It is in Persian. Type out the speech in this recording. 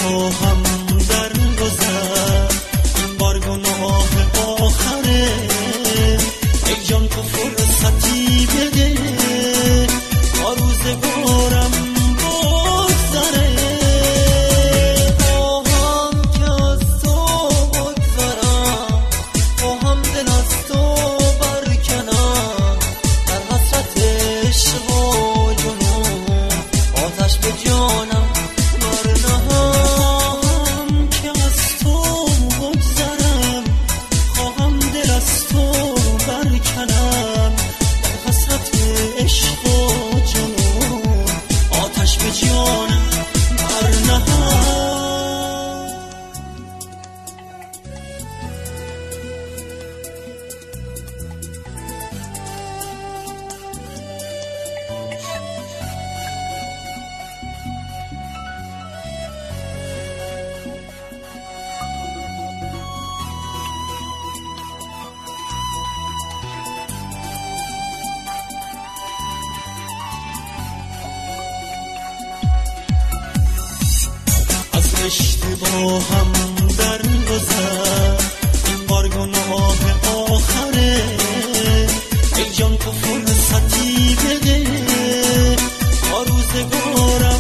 با هم در گذر، این بار گناه آخره. ای جان تو فرصتی بده تا روزگارم بگذره. خواهم که از تو بگذرم، خواهم دل از تو برکنم، در حسرت عشق و جنون آتش به جانم برنهم. که از تو بگذرم، خواهم دل از تو برکنم، در حسرت عشق و جنون آتش به جانم برنهم. اشتباهم در گذر، این بار گناه آخره. ای جان تو فرصتی بده تا روزگارم